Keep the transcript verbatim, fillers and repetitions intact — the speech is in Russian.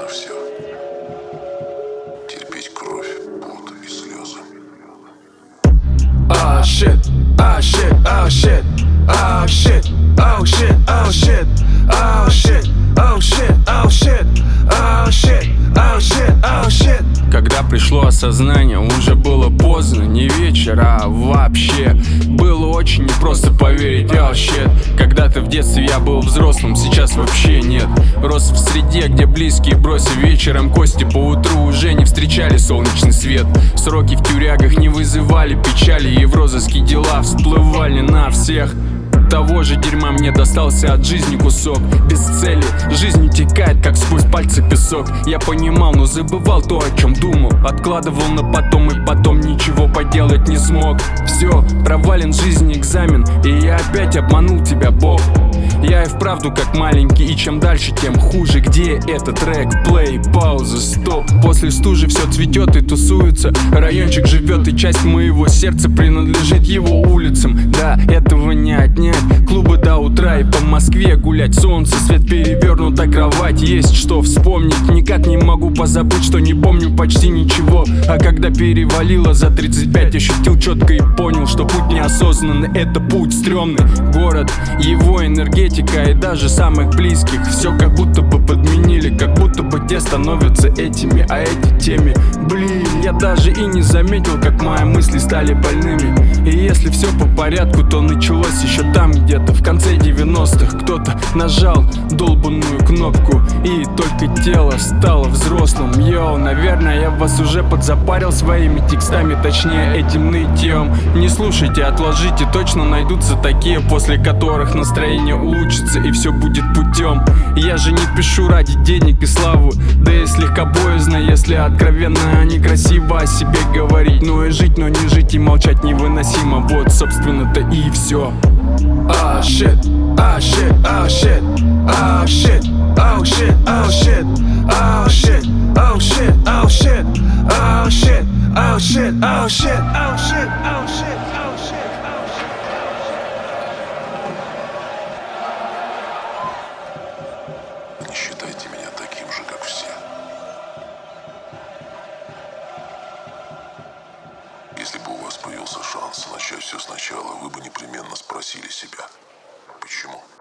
все. Терпеть кровь, пот и слезы. Oh shit, oh shit, oh shit, oh shit, oh shit, oh shit, oh shit, oh shit, oh shit, oh shit, oh shit, oh shit. Когда пришло осознание, уже было поздно, не вечер, а вообще. Было очень непросто поверить, oh shit. Когда-то в детстве я был взрослым, сейчас вообще нет. Рос в среде, где близкие бросив вечером кости, по утру уже не встречали солнечный свет. Сроки в тюрягах не вызывали печали, и в розыске дела всплывали на всех. Того же дерьма мне достался от жизни кусок. Без цели жизнь утекает, как сквозь пальцы песок. Я понимал, но забывал то, о чем думал. Откладывал на потом, и потом ничего поделать не смог. Все, провален в жизни экзамен, и я опять обманул тебя, Бог. Я и вправду как маленький, и чем дальше, тем хуже. Где этот трек? Плей, пауза, стоп. После стужи все цветет и тусуется. Райончик живет, и часть моего сердца принадлежит его улицам. Да, этого не отнять. Клубы до утра и по Москве гулять. Солнце, свет, перевернута кровать. Есть что вспомнить, никак не могу позабыть, что не помню почти ничего. А когда перевалило за тридцать пять, ощутил четко и понял, что путь неосознанный, это путь стрёмный. Город, его энергетика и даже самых близких все как будто бы подменили, как будто бы те становятся этими, а эти теми. Блин, я даже и не заметил, как мои мысли стали больными. И если все по порядку, то началось еще там где-то в конце девяностых. Кто-то нажал долбанную кнопку, и только тело стало взрослым. Йоу, наверное, я вас уже подзапарил своими текстами, точнее этим нытьем. Не слушайте, отложите, точно найдутся такие, после которых настроение улучшится и все будет путем. Я же не пишу ради денег и славы, да и слегка боязно, если откровенно некрасиво о себе говорить. Ну и жить, но не жить, и молчать невыносимо. Вот, собственно-то и все. Oh shit, oh shit, oh shit, oh shit, oh shit, oh shit, oh shit, oh shit, oh shit, oh shit, oh shit, oh shit, oh shit, oh shit, oh shit. Не считайте меня таким же, как все. Если бы у вас появился шанс начать все сначала, вы бы непременно спросили себя, почему?